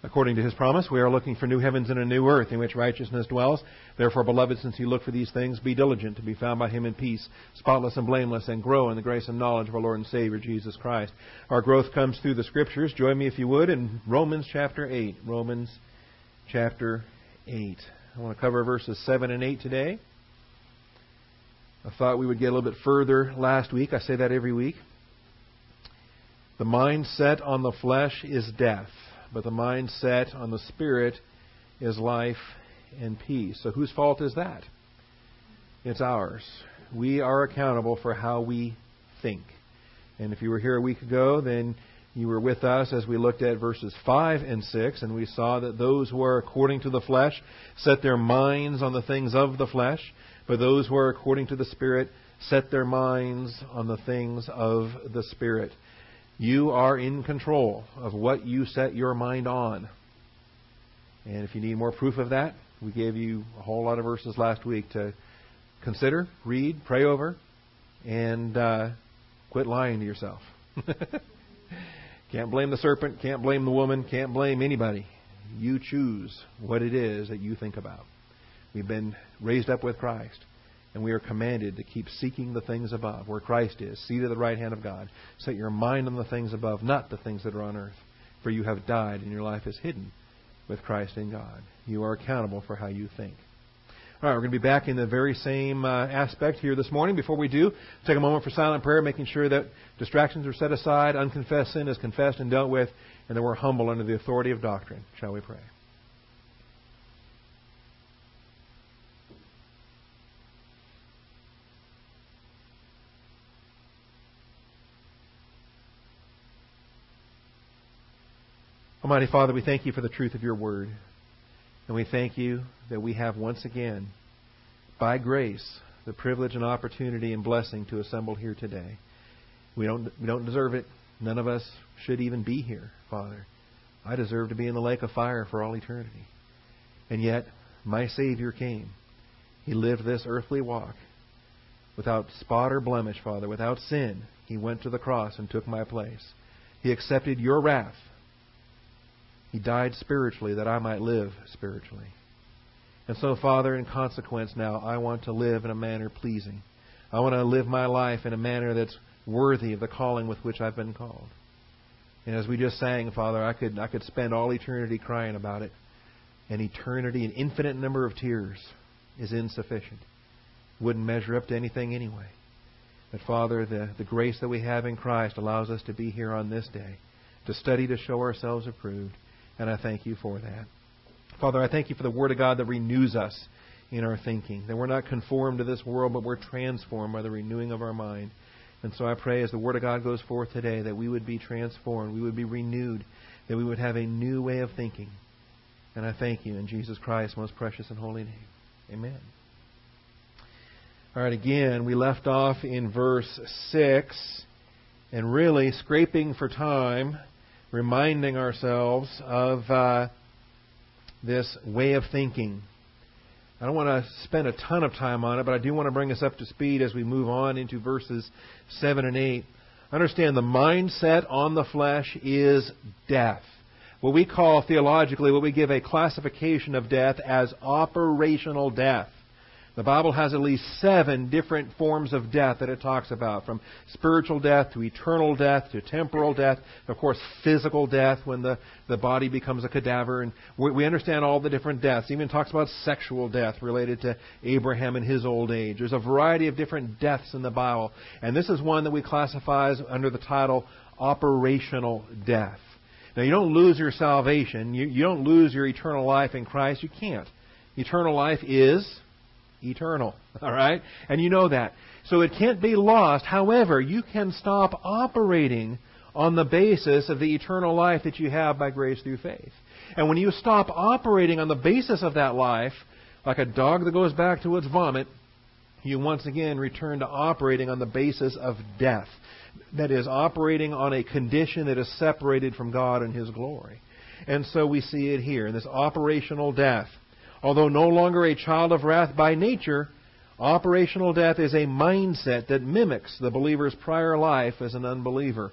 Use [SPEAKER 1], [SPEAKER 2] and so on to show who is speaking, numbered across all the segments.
[SPEAKER 1] According to His promise, we are looking for new heavens and a new earth in which righteousness dwells. Therefore, beloved, since you look for these things, be diligent to be found by Him in peace, spotless and blameless, and grow in the grace and knowledge of our Lord and Savior, Jesus Christ. Our growth comes through the Scriptures. Join me, if you would, in Romans chapter 8. Romans chapter 8. I want to cover verses 7 and 8 today. I thought we would get a little bit further last week. I say that every week. The mind set on the flesh is death, but the mind set on the Spirit is life and peace. So whose fault is that? It's ours. We are accountable for how we think. And if you were here a week ago, then you were with us as we looked at verses 5 and 6, and we saw that those who are according to the flesh set their minds on the things of the flesh, but those who are according to the Spirit set their minds on the things of the Spirit. You are in control of what you set your mind on. And if you need more proof of that, we gave you a whole lot of verses last week to consider, read, pray over, and quit lying to yourself. Can't blame the serpent, can't blame the woman, can't blame anybody. You choose what it is that you think about. We've been raised up with Christ, and we are commanded to keep seeking the things above, where Christ is, seated at the right hand of God. Set your mind on the things above, not the things that are on earth. For you have died, and your life is hidden with Christ in God. You are accountable for how you think. All right, we're going to be back in the very same aspect here this morning. Before we do, take a moment for silent prayer, making sure that distractions are set aside, unconfessed sin is confessed and dealt with, and that we're humble under the authority of doctrine. Shall we pray? Almighty Father, we thank You for the truth of Your Word. And we thank You that we have once again, by grace, the privilege and opportunity and blessing to assemble here today. We don't deserve it. None of us should even be here, Father. I deserve to be in the lake of fire for all eternity. And yet, my Savior came. He lived this earthly walk without spot or blemish, Father, without sin. He went to the cross and took my place. He accepted Your wrath. He died spiritually that I might live spiritually. And so, Father, in consequence now, I want to live in a manner pleasing. I want to live my life in a manner that's worthy of the calling with which I've been called. And as we just sang, Father, I could spend all eternity crying about it. And eternity, an infinite number of tears, is insufficient. Wouldn't measure up to anything anyway. But, Father, the grace that we have in Christ allows us to be here on this day, to study to show ourselves approved. And I thank You for that. Father, I thank You for the Word of God that renews us in our thinking, that we're not conformed to this world, but we're transformed by the renewing of our mind. And so I pray as the Word of God goes forth today that we would be transformed, we would be renewed, that we would have a new way of thinking. And I thank You in Jesus Christ's most precious and holy name. Amen. All right, again, we left off in verse 6, and really scraping for time, reminding ourselves of this way of thinking. I don't want to spend a ton of time on it, but I do want to bring us up to speed as we move on into verses 7 and 8. Understand, the mindset on the flesh is death. What we call theologically, what we give a classification of death as operational death. The Bible has at least 7 different forms of death that it talks about, from spiritual death to eternal death to temporal death, of course physical death when the body becomes a cadaver. And we understand all the different deaths. It even talks about sexual death related to Abraham in his old age. There's a variety of different deaths in the Bible. And this is one that we classify as under the title operational death. Now, you don't lose your salvation. You don't lose your eternal life in Christ. You can't. Eternal life is eternal. All right? And you know that. So it can't be lost. However, you can stop operating on the basis of the eternal life that you have by grace through faith. And when you stop operating on the basis of that life, like a dog that goes back to its vomit, you once again return to operating on the basis of death. That is, operating on a condition that is separated from God and His glory. And so we see it here in this operational death. Although no longer a child of wrath by nature, operational death is a mindset that mimics the believer's prior life as an unbeliever.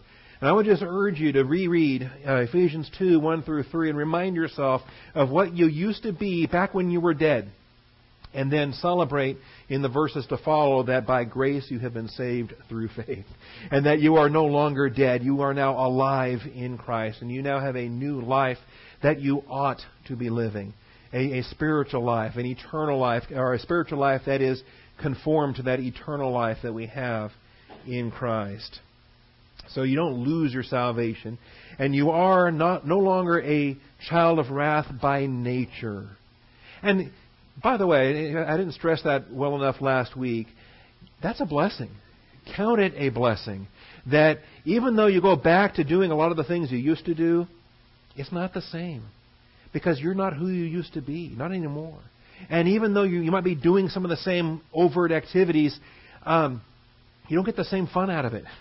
[SPEAKER 1] And I would just urge you to reread Ephesians 2, 1 through 3, and remind yourself of what you used to be back when you were dead. And then celebrate in the verses to follow that by grace you have been saved through faith. And that you are no longer dead. You are now alive in Christ. And you now have a new life that you ought to be living. A spiritual life, an eternal life, or a spiritual life that is conformed to that eternal life that we have in Christ. So you don't lose your salvation. And you are no longer a child of wrath by nature. And by the way, I didn't stress that well enough last week. That's a blessing. Count it a blessing. That even though you go back to doing a lot of the things you used to do, it's not the same. Because you're not who you used to be. Not anymore. And even though you might be doing some of the same overt activities, you don't get the same fun out of it.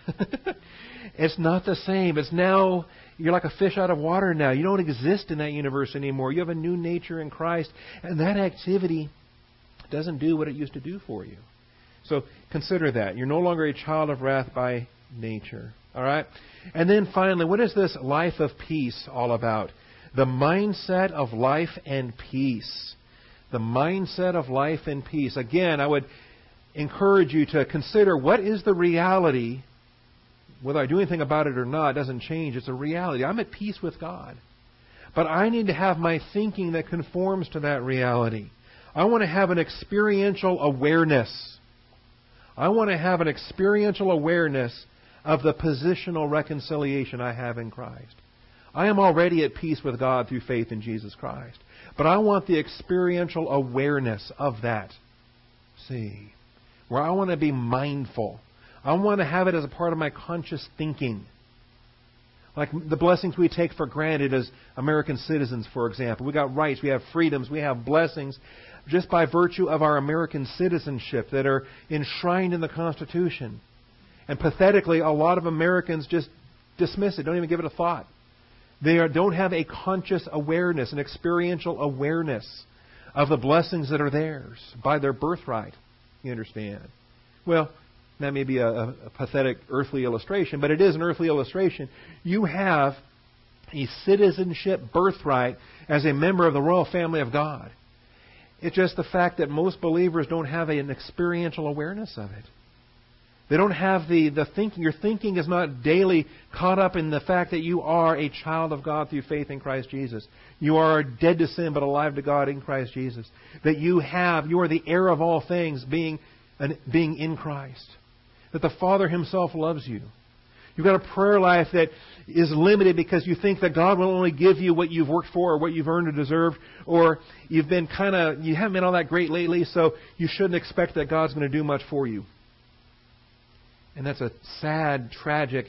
[SPEAKER 1] It's not the same. It's now, you're like a fish out of water now. You don't exist in that universe anymore. You have a new nature in Christ. And that activity doesn't do what it used to do for you. So consider that. You're no longer a child of wrath by nature. All right? And then finally, what is this life of peace all about? The mindset of life and peace. The mindset of life and peace. Again, I would encourage you to consider what is the reality. Whether I do anything about it or not, it doesn't change. It's a reality. I'm at peace with God. But I need to have my thinking that conforms to that reality. I want to have an experiential awareness. I want to have an experiential awareness of the positional reconciliation I have in Christ. I am already at peace with God through faith in Jesus Christ. But I want the experiential awareness of that. See, where I want to be mindful. I want to have it as a part of my conscious thinking. Like the blessings we take for granted as American citizens, for example. We got rights, we have freedoms, we have blessings just by virtue of our American citizenship that are enshrined in the Constitution. And pathetically, a lot of Americans just dismiss it, don't even give it a thought. They don't have a conscious awareness, an experiential awareness of the blessings that are theirs by their birthright. You understand? Well, that may be a pathetic earthly illustration, but it is an earthly illustration. You have a citizenship birthright as a member of the royal family of God. It's just the fact that most believers don't have an experiential awareness of it. They don't have the thinking. Your thinking is not daily caught up in the fact that you are a child of God through faith in Christ Jesus. You are dead to sin but alive to God in Christ Jesus. That you are the heir of all things being in Christ. That the Father Himself loves you. You've got a prayer life that is limited because you think that God will only give you what you've worked for or what you've earned or deserved, or you haven't been all that great lately, so you shouldn't expect that God's going to do much for you. And that's a sad, tragic,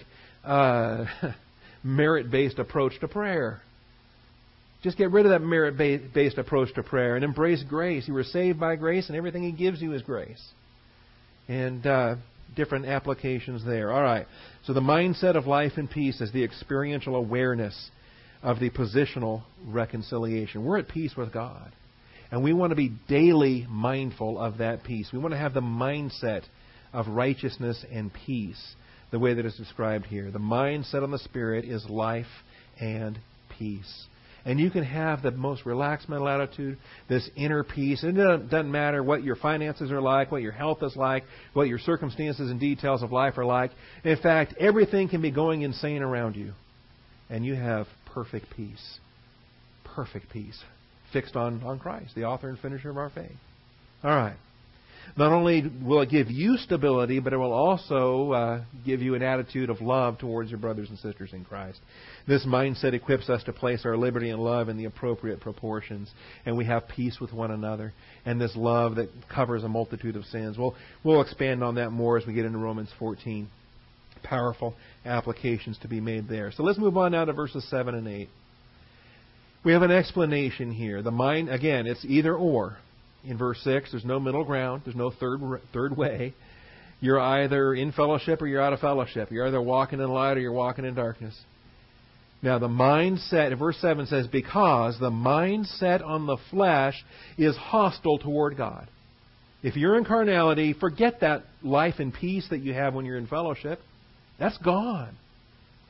[SPEAKER 1] merit-based approach to prayer. Just get rid of that merit-based approach to prayer and embrace grace. You were saved by grace, and everything He gives you is grace. And different applications there. All right. So the mindset of life and peace is the experiential awareness of the positional reconciliation. We're at peace with God. And we want to be daily mindful of that peace. We want to have the mindset of righteousness and peace, the way that is described here. The mindset on the Spirit is life and peace. And you can have the most relaxed mental attitude, this inner peace. And it doesn't matter what your finances are like, what your health is like, what your circumstances and details of life are like. In fact, everything can be going insane around you. And you have perfect peace. Perfect peace. Fixed on Christ, the author and finisher of our faith. All right. Not only will it give you stability, but it will also give you an attitude of love towards your brothers and sisters in Christ. This mindset equips us to place our liberty and love in the appropriate proportions, and we have peace with one another, and this love that covers a multitude of sins. We'll expand on that more as we get into Romans 14. Powerful applications to be made there. So let's move on now to verses 7 and 8. We have an explanation here. The mind, again, it's either or. In verse 6, there's no middle ground. There's no third way. You're either in fellowship or you're out of fellowship. You're either walking in light or you're walking in darkness. Now, the mindset, in verse 7 says, because the mindset on the flesh is hostile toward God. If you're in carnality, forget that life and peace that you have when you're in fellowship. That's gone.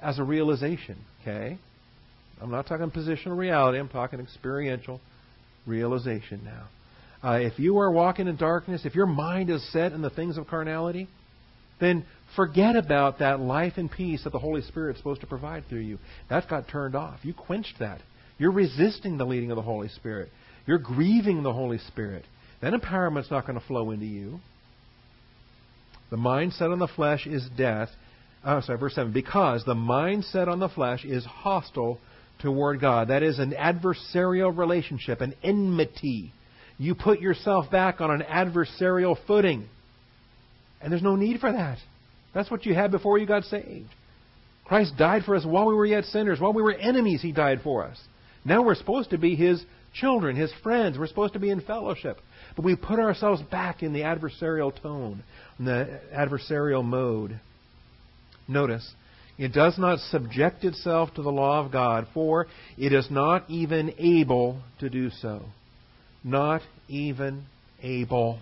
[SPEAKER 1] as a realization, okay? I'm not talking positional reality. I'm talking experiential realization now. If you are walking in darkness, if your mind is set in the things of carnality, then forget about that life and peace that the Holy Spirit is supposed to provide through you. That got turned off. You quenched that. You're resisting the leading of the Holy Spirit. You're grieving the Holy Spirit. That empowerment's not going to flow into you. The mind set on the flesh is death. Verse 7. Because the mind set on the flesh is hostile toward God. That is an adversarial relationship, an enmity. You put yourself back on an adversarial footing. And there's no need for that. That's what you had before you got saved. Christ died for us while we were yet sinners. While we were enemies, He died for us. Now we're supposed to be His children, His friends. We're supposed to be in fellowship. But we put ourselves back in the adversarial tone, in the adversarial mode. Notice, it does not subject itself to the law of God, for it is not even able to do so. Not even able.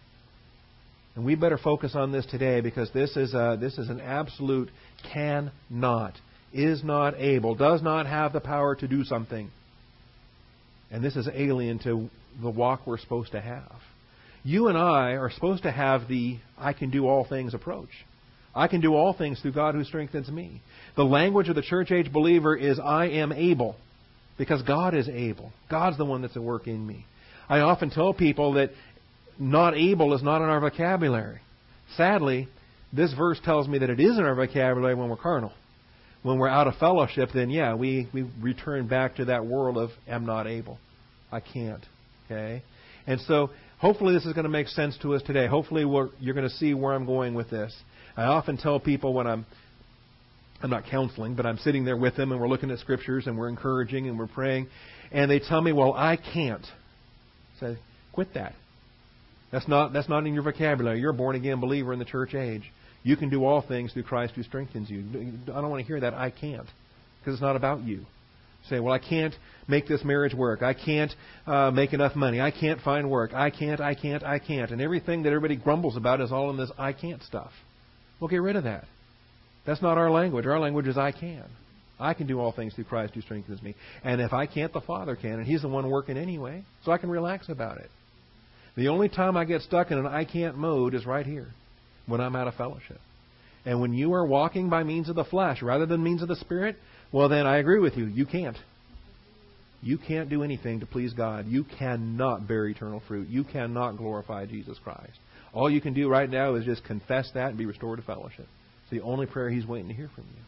[SPEAKER 1] And we better focus on this today, because this is an absolute cannot, is not able, does not have the power to do something. And this is alien to the walk we're supposed to have. You and I are supposed to have the I can do all things approach. I can do all things through God who strengthens me. The language of the church age believer is I am able, because God is able. God's the one that's at work in me. I often tell people that not able is not in our vocabulary. Sadly, this verse tells me that it is in our vocabulary when we're carnal. When we're out of fellowship, then we return back to that world of am not able. I can't. Okay? And so hopefully this is going to make sense to us today. Hopefully you're going to see where I'm going with this. I often tell people when I'm not counseling, but I'm sitting there with them and we're looking at scriptures and we're encouraging and we're praying, and they tell me, well, I can't. Say, quit that. That's not in your vocabulary. You're a born-again believer in the church age. You can do all things through Christ who strengthens you. I don't want to hear that, I can't, because it's not about you. Say, well, I can't make this marriage work. I can't make enough money. I can't find work. I can't. And everything that everybody grumbles about is all in this I can't stuff. Well, get rid of that. That's not our language. Our language is I can. I can do all things through Christ who strengthens me. And if I can't, the Father can. And He's the one working anyway. So I can relax about it. The only time I get stuck in an I can't mode is right here, when I'm out of fellowship. And when you are walking by means of the flesh rather than means of the Spirit, well then I agree with you. You can't. You can't do anything to please God. You cannot bear eternal fruit. You cannot glorify Jesus Christ. All you can do right now is just confess that and be restored to fellowship. It's the only prayer He's waiting to hear from you.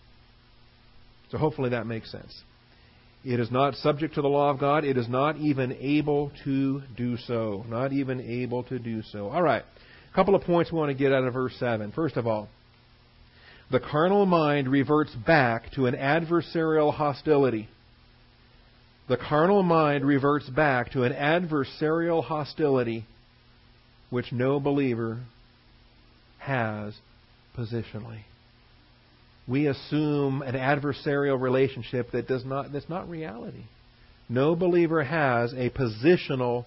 [SPEAKER 1] So hopefully that makes sense. It is not subject to the law of God. It is not even able to do so. Not even able to do so. All right. A couple of points we want to get out of verse 7. First of all, the carnal mind reverts back to an adversarial hostility. The carnal mind reverts back to an adversarial hostility which no believer has positionally. We assume an adversarial relationship that's not reality. No believer has a positional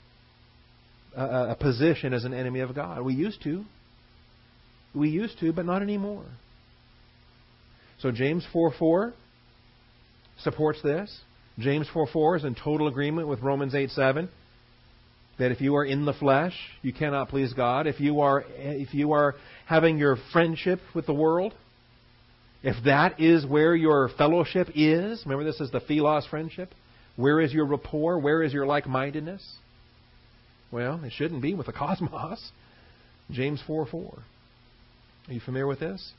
[SPEAKER 1] a position as an enemy of God. We used to, but not anymore. So James 4:4 supports this. James 4:4 is in total agreement with Romans 8:7. That if you are in the flesh, you cannot please God. If you are having your friendship with the world, if that is where your fellowship is, remember this is the philos friendship. Where is your rapport? Where is your like-mindedness? Well, it shouldn't be with the cosmos. James 4:4. Are you familiar with this?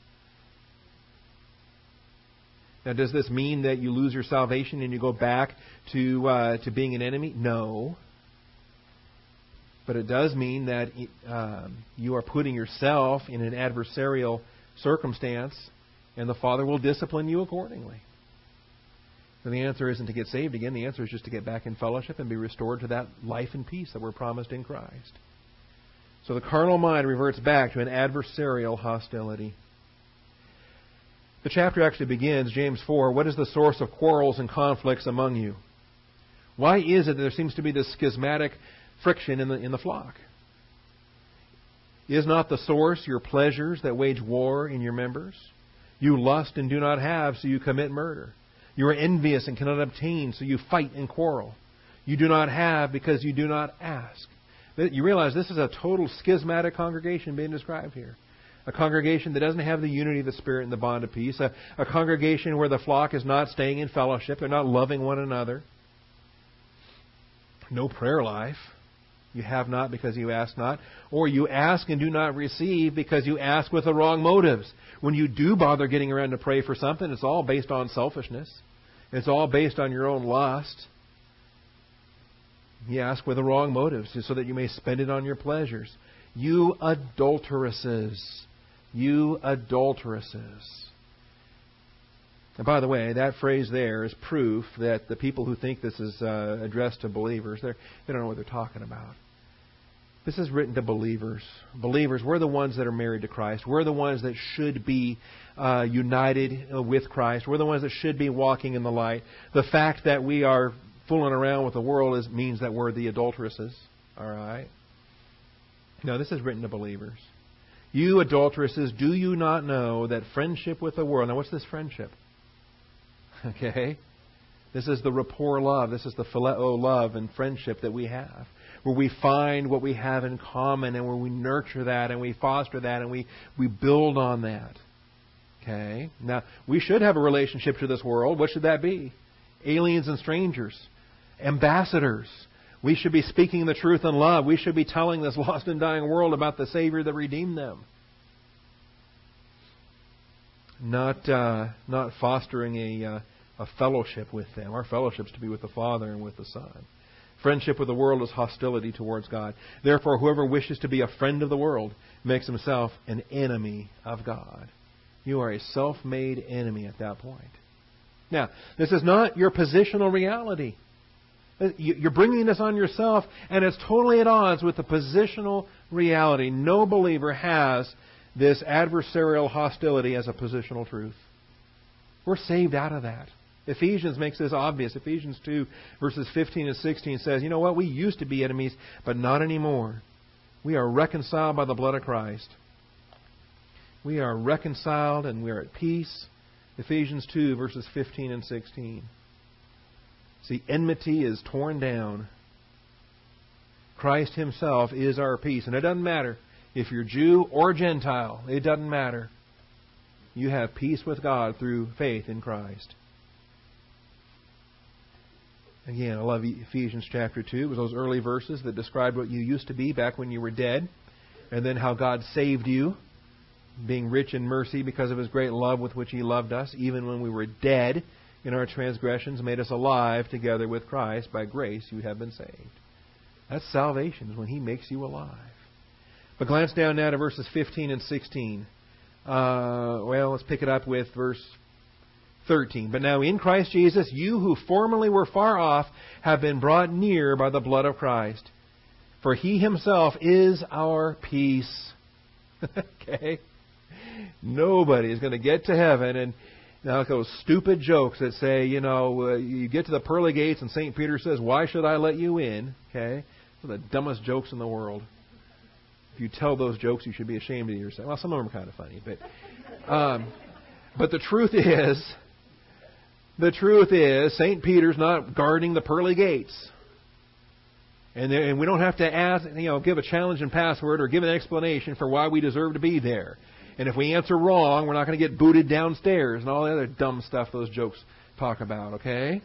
[SPEAKER 1] Now, does this mean that you lose your salvation and you go back to being an enemy? No. But it does mean that you are putting yourself in an adversarial circumstance, and the Father will discipline you accordingly. And the answer isn't to get saved again. The answer is just to get back in fellowship and be restored to that life and peace that we're promised in Christ. So the carnal mind reverts back to an adversarial hostility. The chapter actually begins, James 4, what is the source of quarrels and conflicts among you? Why is it that there seems to be this schismatic friction in the flock? Is not the source your pleasures that wage war in your members? You lust and do not have, so you commit murder. You are envious and cannot obtain, so you fight and quarrel. You do not have because you do not ask. You realize this is a total schismatic congregation being described here. A congregation that doesn't have the unity of the Spirit and the bond of peace. A congregation where the flock is not staying in fellowship. They're not loving one another. No prayer life. You have not because you ask not. Or you ask and do not receive because you ask with the wrong motives. When you do bother getting around to pray for something, it's all based on selfishness. It's all based on your own lust. You ask with the wrong motives so that you may spend it on your pleasures. You adulteresses. You adulteresses. And by the way, that phrase there is proof that the people who think this is addressed to believers, they don't know what they're talking about. This is written to believers. Believers, we're the ones that are married to Christ. We're the ones that should be united with Christ. We're the ones that should be walking in the light. The fact that we are fooling around with the world means that we're the adulteresses. All right? No, this is written to believers. You adulteresses, do you not know that friendship with the world... Now, what's this friendship? Okay? This is the rapport love. This is the phileo love and friendship that we have, where we find what we have in common and where we nurture that and we foster that and we build on that. Okay? Now, we should have a relationship to this world. What should that be? Aliens and strangers. Ambassadors. We should be speaking the truth in love. We should be telling this lost and dying world about the Savior that redeemed them. Not fostering a fellowship with them. Our fellowship is to be with the Father and with the Son. Friendship with the world is hostility towards God. Therefore, whoever wishes to be a friend of the world makes himself an enemy of God. You are a self-made enemy at that point. Now, this is not your positional reality. You're bringing this on yourself, and it's totally at odds with the positional reality. No believer has this adversarial hostility as a positional truth. We're saved out of that. Ephesians makes this obvious. Ephesians 2, verses 15 and 16 says, you know what? We used to be enemies, but not anymore. We are reconciled by the blood of Christ. We are reconciled and we are at peace. Ephesians 2, verses 15 and 16. See, enmity is torn down. Christ Himself is our peace. And it doesn't matter if you're Jew or Gentile. It doesn't matter. You have peace with God through faith in Christ. Again, I love Ephesians chapter 2. It was those early verses that described what you used to be back when you were dead. And then how God saved you, being rich in mercy because of His great love with which He loved us, even when we were dead in our transgressions, made us alive together with Christ. By grace you have been saved. That's salvation, is when He makes you alive. But glance down now to verses 15 and 16. Let's pick it up with verse 13. But now in Christ Jesus, you who formerly were far off have been brought near by the blood of Christ. For He Himself is our peace. Okay? Nobody is going to get to heaven and now those stupid jokes that say, you get to the pearly gates and St. Peter says, why should I let you in? Okay? Those are the dumbest jokes in the world. If you tell those jokes, you should be ashamed of yourself. Well, some of them are kind of funny. But the truth is, St. Peter's not guarding the pearly gates. And we don't have to ask, give a challenge and password or give an explanation for why we deserve to be there. And if we answer wrong, we're not going to get booted downstairs and all the other dumb stuff those jokes talk about, okay?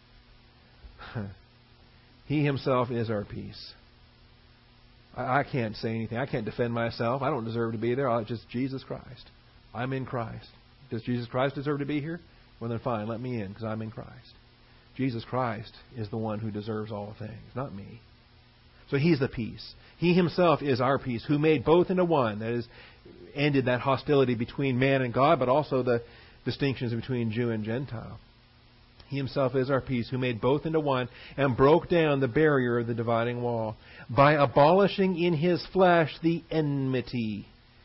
[SPEAKER 1] He Himself is our peace. I can't say anything. I can't defend myself. I don't deserve to be there. It's just Jesus Christ. I'm in Christ. Does Jesus Christ deserve to be here? Well, then fine, let me in because I'm in Christ. Jesus Christ is the one who deserves all things, not me. So He's the peace. He Himself is our peace, who made both into one. That is, ended that hostility between man and God, but also the distinctions between Jew and Gentile. He Himself is our peace, who made both into one and broke down the barrier of the dividing wall by abolishing in His flesh the enmity,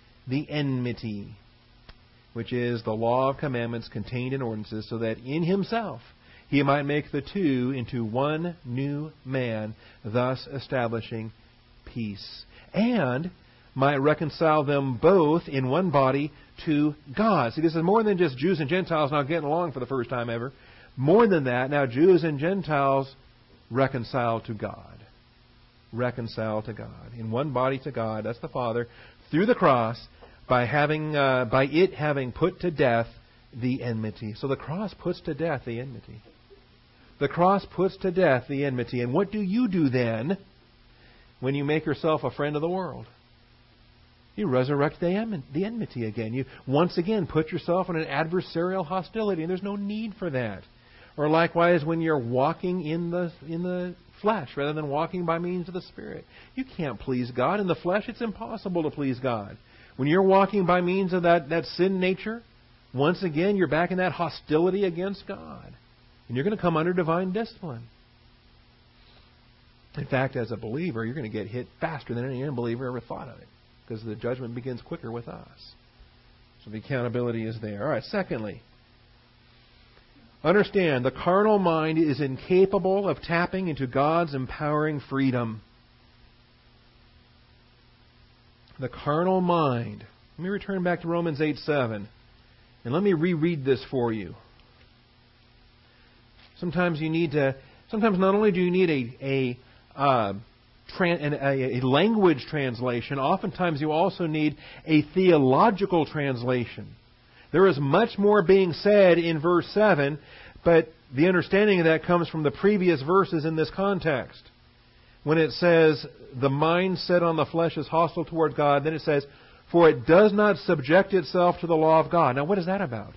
[SPEAKER 1] which is the law of commandments contained in ordinances, so that in Himself He might make the two into one new man, thus establishing peace. And might reconcile them both in one body to God. See, this is more than just Jews and Gentiles now getting along for the first time ever. More than that, now Jews and Gentiles reconcile to God. Reconcile to God. In one body to God, that's the Father, through the cross, by it having put to death the enmity. So the cross puts to death the enmity. The cross puts to death the enmity. And what do you do then when you make yourself a friend of the world? You resurrect the enmity again. You once again put yourself in an adversarial hostility, and there's no need for that. Or likewise, when you're walking in the flesh rather than walking by means of the Spirit. You can't please God. In the flesh, it's impossible to please God. When you're walking by means of that sin nature, once again, you're back in that hostility against God. And you're going to come under divine discipline. In fact, as a believer, you're going to get hit faster than any unbeliever ever thought of it, because the judgment begins quicker with us. So the accountability is there. All right, secondly, understand the carnal mind is incapable of tapping into God's empowering freedom. The carnal mind. Let me return back to Romans 8:7, and let me reread this for you. Sometimes not only do you need a language translation, oftentimes you also need a theological translation. There is much more being said in verse 7, but the understanding of that comes from the previous verses in this context. When it says, the mind set on the flesh is hostile toward God, then it says, for it does not subject itself to the law of God. Now, what is that about?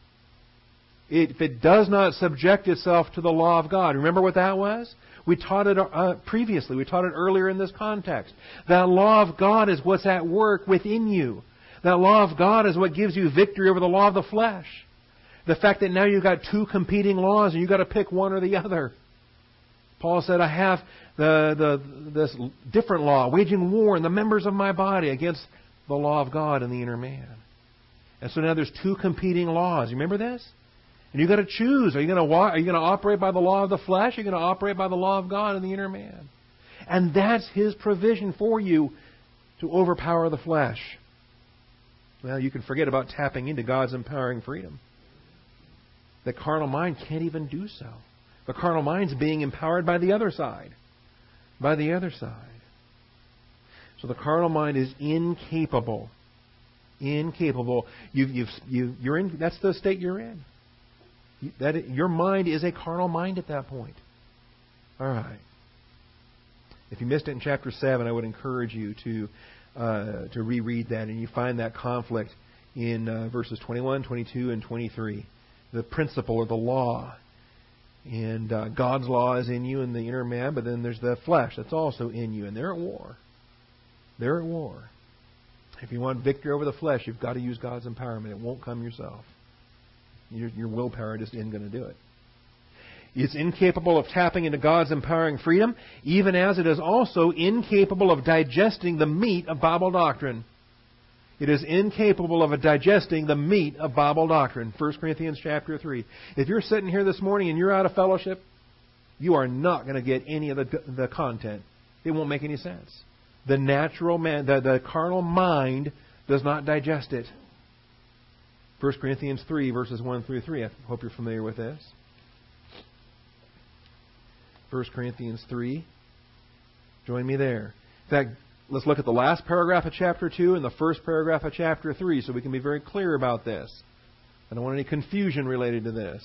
[SPEAKER 1] If it does not subject itself to the law of God, remember what that was? We taught it previously. We taught it earlier in this context. That law of God is what's at work within you. That law of God is what gives you victory over the law of the flesh. The fact that now you've got two competing laws and you've got to pick one or the other. Paul said, I have this different law, waging war in the members of my body against the law of God in the inner man. And so now there's two competing laws. You remember this? And you've got to choose. Are you going to operate by the law of the flesh? Or are you going to operate by the law of God in the inner man? And that's His provision for you to overpower the flesh. Well, you can forget about tapping into God's empowering freedom. The carnal mind can't even do so. The carnal mind's being empowered by the other side. By the other side. So the carnal mind is incapable. Incapable. You're in. That's the state you're in. Your mind is a carnal mind at that point. All right. If you missed it in chapter 7, I would encourage you to reread that, and you find that conflict in verses 21, 22, and 23. The principle or the law. And God's law is in you in the inner man, but then there's the flesh that's also in you, and they're at war. They're at war. If you want victory over the flesh, you've got to use God's empowerment. It won't come yourself. Your willpower just isn't going to do it. It's incapable of tapping into God's empowering freedom, even as it is also incapable of digesting the meat of Bible doctrine. It is incapable of digesting the meat of Bible doctrine. 1 Corinthians chapter 3. If you're sitting here this morning and you're out of fellowship, you are not going to get any of the content. It won't make any sense. The natural man, the carnal mind does not digest it. 1 Corinthians 3, verses 1 through 3. I hope you're familiar with this. 1 Corinthians 3. Join me there. In fact, let's look at the last paragraph of chapter 2 and the first paragraph of chapter 3 so we can be very clear about this. I don't want any confusion related to this.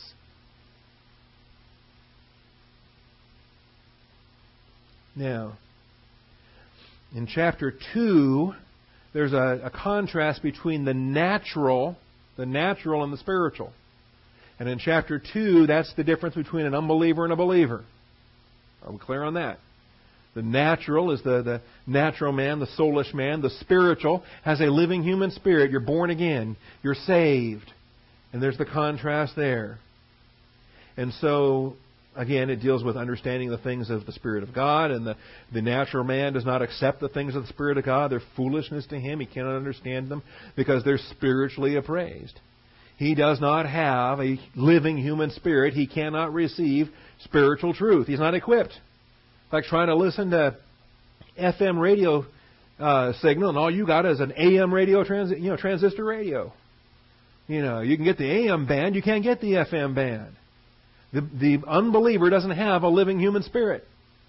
[SPEAKER 1] Now, in chapter 2, there's a contrast between the natural and the spiritual. And in chapter 2, that's the difference between an unbeliever and a believer. Are we clear on that? The natural is the natural man, the soulish man. The spiritual has a living human spirit. You're born again. You're saved. And there's the contrast there. And so, again, it deals with understanding the things of the Spirit of God. And the natural man does not accept the things of the Spirit of God. They're foolishness to him. He cannot understand them because they're spiritually appraised. He does not have a living human spirit. He cannot receive spiritual truth. He's not equipped. Like trying to listen to FM radio signal, and all you got is an AM radio, transistor radio. You can get the AM band, you can't get the FM band. The unbeliever doesn't have a living human spirit.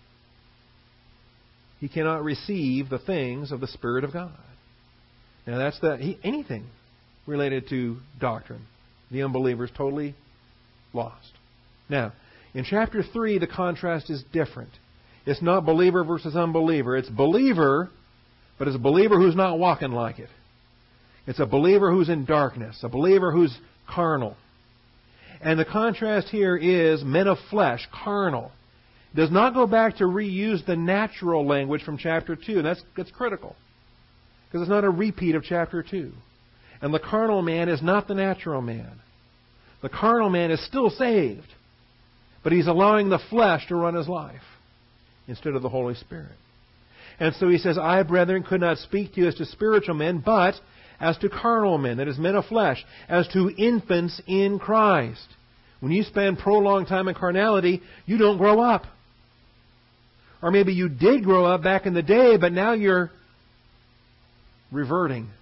[SPEAKER 1] He cannot receive the things of the Spirit of God. Now that's anything related to doctrine. The unbeliever is totally lost. Now, in chapter 3, the contrast is different. It's not believer versus unbeliever. It's believer, but it's a believer who's not walking like it. It's a believer who's in darkness, a believer who's carnal. And the contrast here is men of flesh, carnal. It does not go back to reuse the natural language from chapter 2. And that's critical. Because it's not a repeat of chapter 2. And the carnal man is not the natural man. The carnal man is still saved. But he's allowing the flesh to run his life instead of the Holy Spirit. And so he says, I, brethren, could not speak to you as to spiritual men, but as to carnal men, that is, men of flesh, as to infants in Christ. When you spend prolonged time in carnality, you don't grow up. Or maybe you did grow up back in the day, but now you're reverting.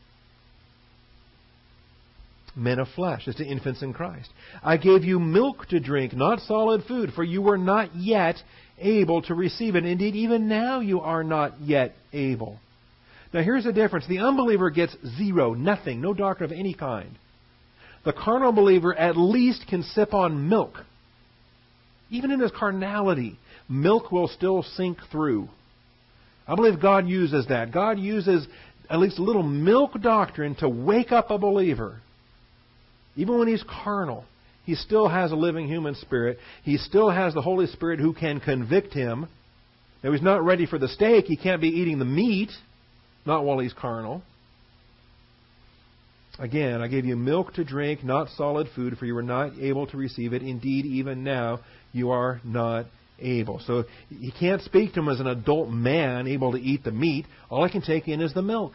[SPEAKER 1] Men of flesh, as to infants in Christ. I gave you milk to drink, not solid food, for you were not yet able to receive it. Indeed, even now you are not yet able. Now here's the difference. The unbeliever gets zero, nothing, no doctrine of any kind. The carnal believer at least can sip on milk. Even in his carnality, milk will still sink through. I believe God uses that. God uses at least a little milk doctrine to wake up a believer. Even when he's carnal, he still has a living human spirit. He still has the Holy Spirit who can convict him. Now, he's not ready for the steak. He can't be eating the meat, not while he's carnal. Again, I gave you milk to drink, not solid food, for you were not able to receive it. Indeed, even now, you are not able. So you can't speak to him as an adult man able to eat the meat. All I can take in is the milk.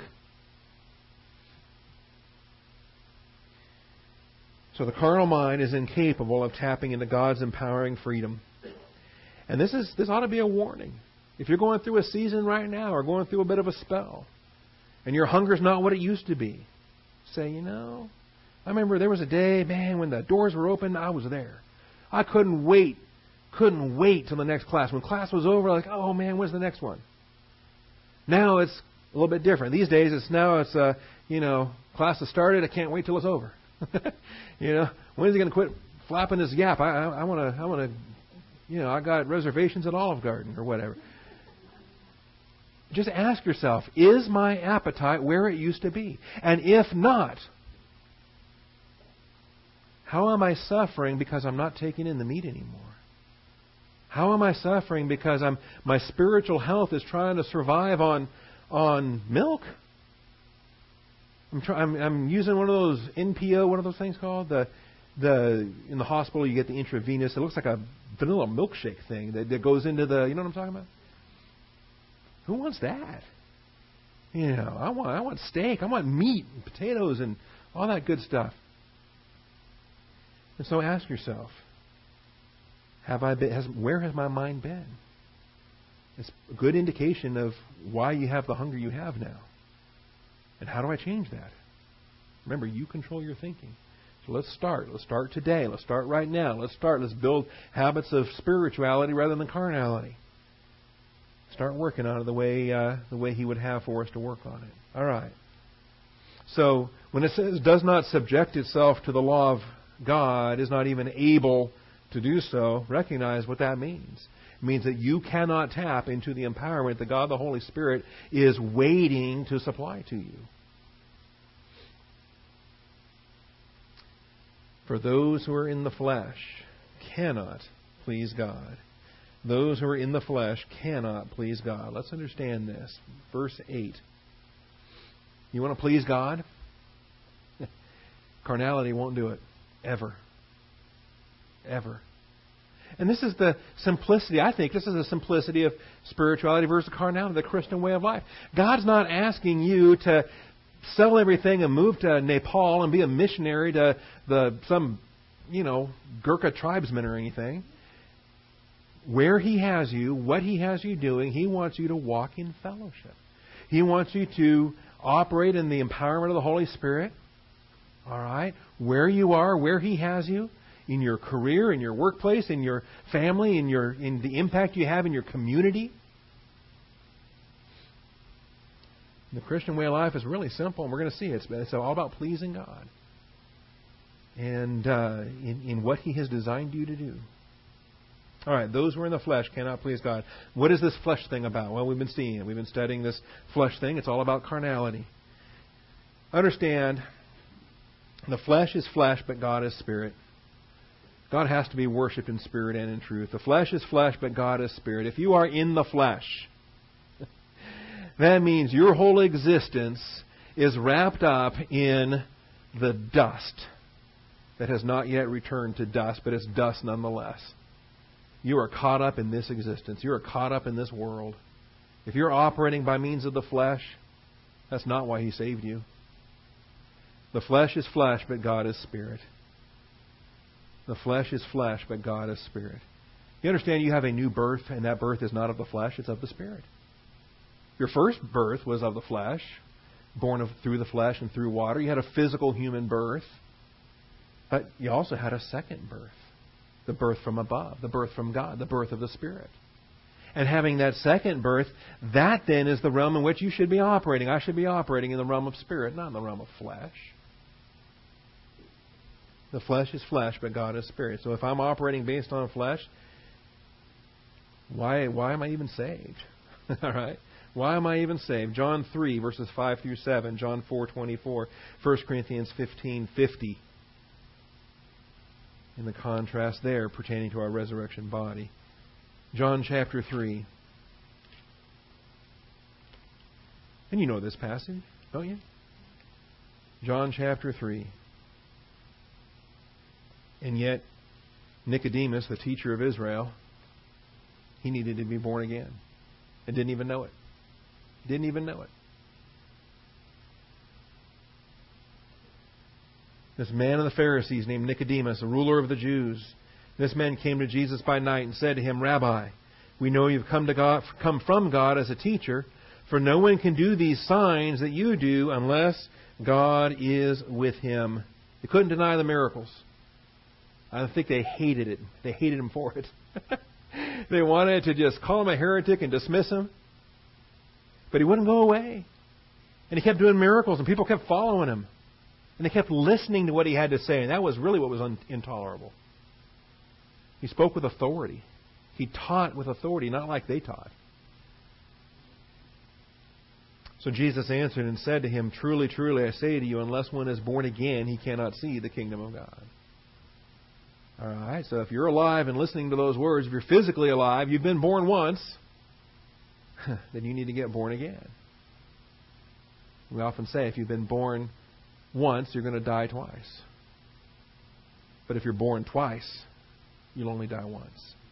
[SPEAKER 1] So the carnal mind is incapable of tapping into God's empowering freedom. And this ought to be a warning. If you're going through a season right now or going through a bit of a spell, and your hunger's not what it used to be, say, I remember there was a day, man, when the doors were open, I was there. I couldn't wait till the next class. When class was over, like, oh man, when's the next one? Now it's a little bit different. These days it's class has started, I can't wait till it's over. When is he going to quit flapping his yap? I want to, I got reservations at Olive Garden or whatever. Just ask yourself, is my appetite where it used to be? And if not, how am I suffering because I'm not taking in the meat anymore? How am I suffering because my spiritual health is trying to survive on milk? I'm using one of those NPO, what are those things called? In the hospital you get the intravenous. It looks like a vanilla milkshake thing that goes into the. You know what I'm talking about? Who wants that? I want steak. I want meat and potatoes and all that good stuff. And so ask yourself, where has my mind been? It's a good indication of why you have the hunger you have now. And how do I change that? Remember, you control your thinking. So let's start. Let's start today. Let's start right now. Let's build habits of spirituality rather than carnality. Start working on it the way He would have for us to work on it. All right. So when it says does not subject itself to the law of God, is not even able to do so, recognize what that means. It means that you cannot tap into the empowerment that God the Holy Spirit is waiting to supply to you. For those who are in the flesh cannot please God. Those who are in the flesh cannot please God. Let's understand this. Verse 8. You want to please God? Carnality won't do it. Ever. Ever. And this is the simplicity, I think, this is the simplicity of spirituality versus carnality, the Christian way of life. God's not asking you to sell everything and move to Nepal and be a missionary to some Gurkha tribesmen or anything. Where He has you, what He has you doing, He wants you to walk in fellowship. He wants you to operate in the empowerment of the Holy Spirit. All right? Where you are, where He has you, in your career, in your workplace, in your family, in the impact you have in your community. The Christian way of life is really simple, and we're going to see it. It's all about pleasing God and in what He has designed you to do. All right, those who are in the flesh cannot please God. What is this flesh thing about? Well, we've been seeing it. We've been studying this flesh thing. It's all about carnality. Understand, the flesh is flesh, but God is spirit. God has to be worshipped in spirit and in truth. The flesh is flesh, but God is spirit. If you are in the flesh, that means your whole existence is wrapped up in the dust that has not yet returned to dust, but it's dust nonetheless. You are caught up in this existence. You are caught up in this world. If you're operating by means of the flesh, that's not why He saved you. The flesh is flesh, but God is spirit. The flesh is flesh, but God is spirit. You understand you have a new birth, and that birth is not of the flesh, it's of the spirit. Your first birth was of the flesh, born through the flesh and through water. You had a physical human birth, but you also had a second birth. The birth from above, the birth from God, the birth of the Spirit. And having that second birth, that then is the realm in which you should be operating. I should be operating in the realm of spirit, not in the realm of flesh. The flesh is flesh, but God is spirit. So if I'm operating based on flesh, why am I even saved? All right? Why am I even saved? John 3, verses 5 through 7, John 4:24, 1 Corinthians 15:50. In the contrast there pertaining to our resurrection body. John chapter 3. And you know this passage, don't you? John chapter 3. And yet, Nicodemus, the teacher of Israel, he needed to be born again. And didn't even know it. Didn't even know it. This man of the Pharisees named Nicodemus, a ruler of the Jews. This man came to Jesus by night and said to Him, Rabbi, we know you've come from God as a teacher, for no one can do these signs that you do unless God is with him. They couldn't deny the miracles. I think they hated it. They hated Him for it. They wanted to just call Him a heretic and dismiss Him. But He wouldn't go away. And He kept doing miracles, and people kept following Him. And they kept listening to what He had to say, and that was really what was intolerable. He spoke with authority. He taught with authority, not like they taught. So Jesus answered and said to him, Truly, truly, I say to you, unless one is born again, he cannot see the kingdom of God. All right, so if you're alive and listening to those words, if you're physically alive, you've been born once, then you need to get born again. We often say if you've been born once, you're going to die twice. But if you're born twice, you'll only die once.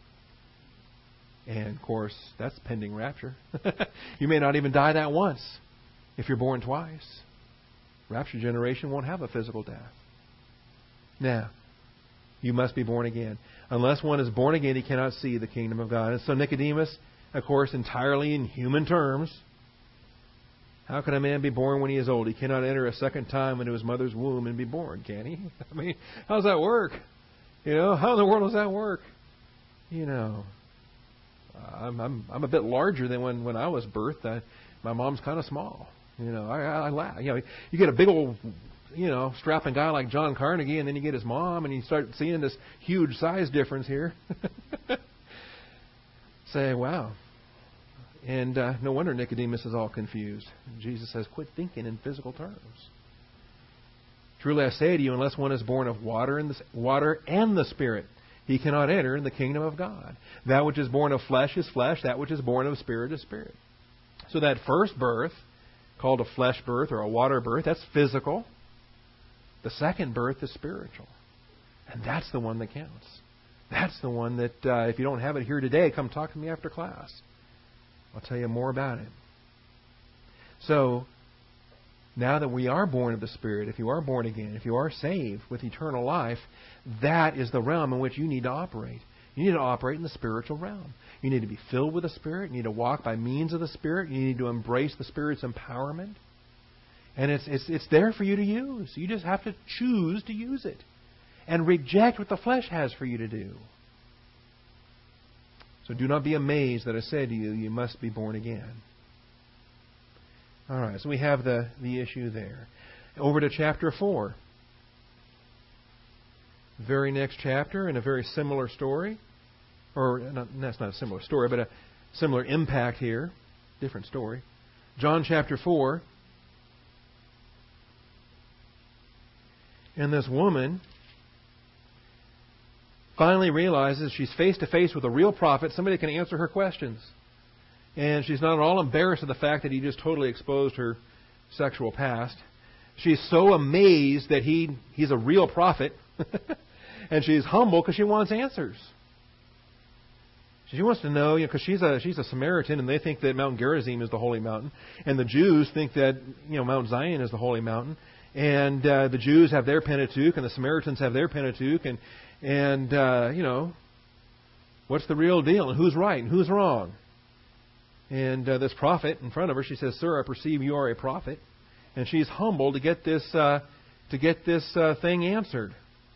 [SPEAKER 1] And, of course, that's pending rapture. You may not even die that once if you're born twice. Rapture generation won't have a physical death. Now, you must be born again. Unless one is born again, he cannot see the kingdom of God. And so Nicodemus, of course, entirely in human terms, how can a man be born when he is old? He cannot enter a second time into his mother's womb and be born, can he? I mean, how does that work? You know, how in the world does that work? You know, I'm a bit larger than when I was birthed. My mom's kind of small. You know, I laugh. You know, you get a big old, strapping guy like John Carnegie, and then you get his mom, and you start seeing this huge size difference here. Say, wow. And no wonder Nicodemus is all confused. Jesus says, quit thinking in physical terms. Truly I say to you, unless one is born of water and the Spirit, he cannot enter in the kingdom of God. That which is born of flesh is flesh. That which is born of spirit is spirit. So that first birth, called a flesh birth or a water birth, that's physical. The second birth is spiritual. And that's the one that counts. That's the one that, if you don't have it here today, come talk to me after class. I'll tell you more about it. So, now that we are born of the Spirit, if you are born again, if you are saved with eternal life, that is the realm in which you need to operate. You need to operate in the spiritual realm. You need to be filled with the Spirit. You need to walk by means of the Spirit. You need to embrace the Spirit's empowerment. And it's there for you to use. You just have to choose to use it and reject what the flesh has for you to do. So do not be amazed that I say to you, you must be born again. All right, so we have the issue there. Over to chapter 4. Very next chapter, and a very similar story. That's not a similar story, but a similar impact here. Different story. John chapter 4. And this woman finally realizes she's face to face with a real prophet, somebody can answer her questions. And she's not at all embarrassed of the fact that he just totally exposed her sexual past. She's so amazed that he's a real prophet. And she's humble because she wants answers. She wants to know, because she's a Samaritan, and they think that Mount Gerizim is the holy mountain, and the Jews think that Mount Zion is the holy mountain, and the Jews have their Pentateuch, and the Samaritans have their Pentateuch, and what's the real deal, and who's right and who's wrong? And this prophet in front of her, she says, "Sir, I perceive you are a prophet," and she's humbled to get this thing answered.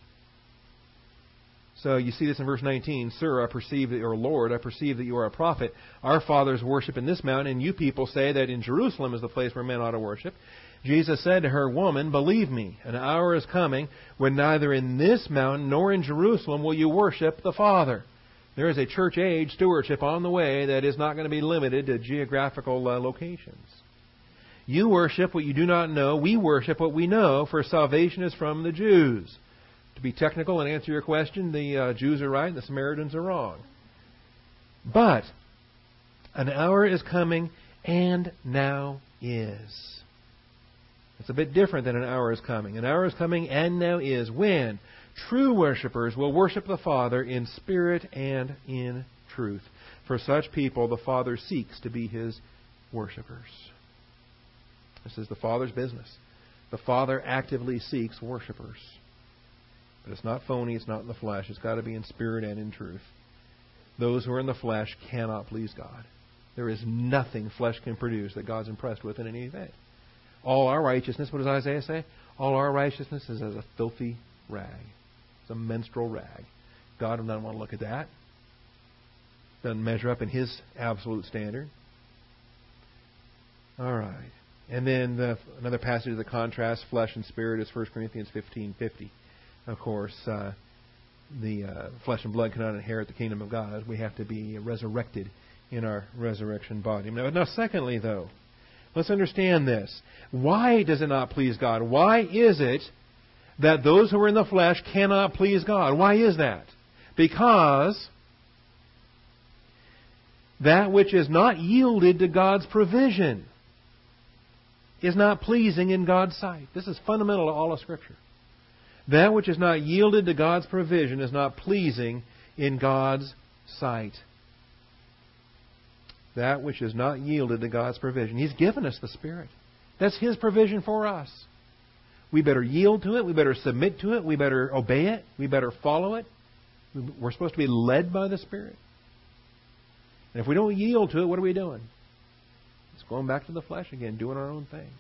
[SPEAKER 1] So you see this in verse 19. "Sir, I perceive that, or Lord, I perceive that you are a prophet. Our fathers worship in this mountain, and you people say that in Jerusalem is the place where men ought to worship." Jesus said to her, "Woman, believe me, an hour is coming when neither in this mountain nor in Jerusalem will you worship the Father." There is a church age stewardship on the way that is not going to be limited to geographical locations. You worship what you do not know. We worship what we know, for salvation is from the Jews. To be technical and answer your question, the Jews are right and the Samaritans are wrong. But an hour is coming, and now is. It's a bit different than an hour is coming. An hour is coming, and now is, when true worshippers will worship the Father in spirit and in truth. For such people the Father seeks to be His worshippers. This is the Father's business. The Father actively seeks worshippers. But it's not phony, it's not in the flesh. It's got to be in spirit and in truth. Those who are in the flesh cannot please God. There is nothing flesh can produce that God's impressed with in any event. All our righteousness, what does Isaiah say? All our righteousness is as a filthy rag. It's a menstrual rag. God doesn't want to look at that. Doesn't measure up in His absolute standard. All right. And then another passage of the contrast, flesh and spirit, is 1 Corinthians 15:50. Of course, the flesh and blood cannot inherit the kingdom of God. We have to be resurrected in our resurrection body. Now, secondly, though, let's understand this. Why does it not please God? Why is it that those who are in the flesh cannot please God? Why is that? Because that which is not yielded to God's provision is not pleasing in God's sight. This is fundamental to all of Scripture. That which is not yielded to God's provision is not pleasing in God's sight. That which is not yielded to God's provision. He's given us the Spirit. That's His provision for us. We better yield to it. We better submit to it. We better obey it. We better follow it. We're supposed to be led by the Spirit. And if we don't yield to it, what are we doing? It's going back to the flesh again, doing our own thing.